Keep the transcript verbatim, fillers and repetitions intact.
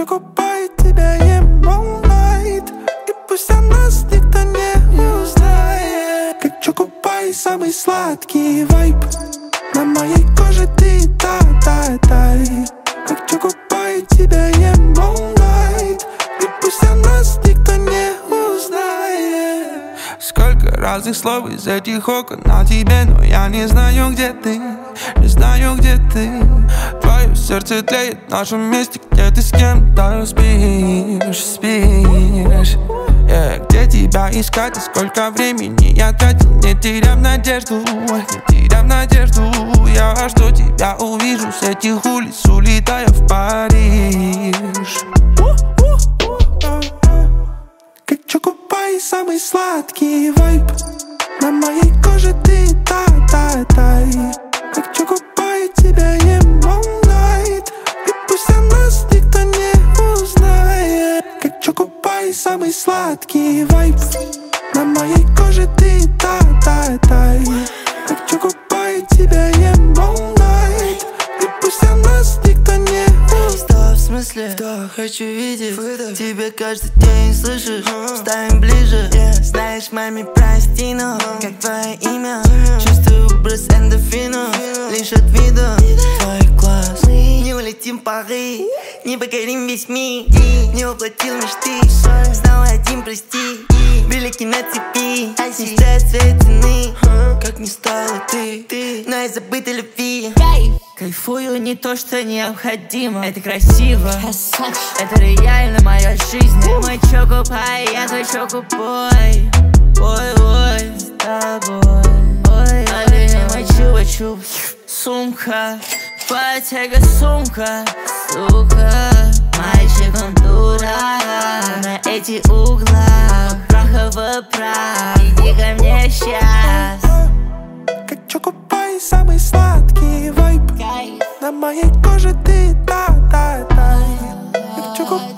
Хочу купать тебя, ем all night. И пусть о нас никто не узнает. Хочу купать самый сладкий вайб. На моей коже ты та-та-тай. Хочу купать тебя, ем all night. И пусть о нас никто не узнает. Сколько разных слов из этих окон на тебе, но я не знаю, где ты, не знаю, где ты. Твое сердце тлеет в нашем месте, где ты с кем-то спишь, спишь. Yeah. Где тебя искать и сколько времени я тратил, не теряв надежду, не теряв надежду. Я жду тебя, увижу с этих улиц, улетая в Париж. Хочу купать самый сладкий вайб. На моей коже ты та-та-тай. Хочу купать тебя, ем all night. И пусть о нас никто не узнает. Хочу купать самый сладкий вайб. На моей коже ты та-та-тай. Хочу купать тебя, ем all night. И пусть о нас никто не узнает. Что в смысле? Что хочу видеть? Выдох. Тебя каждый день слышишь? Ставим ближе. Yeah. Знаешь, маме, прости, но как твое имя? Чувствую выброс эндорфина лишь от вида твой глаз. Не улетим в Париж, не покорим весь мир. Не воплотил мечты, знал один, прости. Брелики на цепи, не стоят своей цены. Как не стала ты, но я забыта любви. Кайфую не то, что необходимо. Это красиво, это реально моя жизнь. Ты мой чокупай, я твой чокупой. Ой-ой, с тобой. Ой, а ты не мой чупа-чуп. Сумка, потяга сумка, сука. Мальчик, он дурак на эти угла. Прахово прах, иди ко мне сейчас. Хочу купать самый сладкий вайб. На моей коже ты та-та-тай. Хочу купать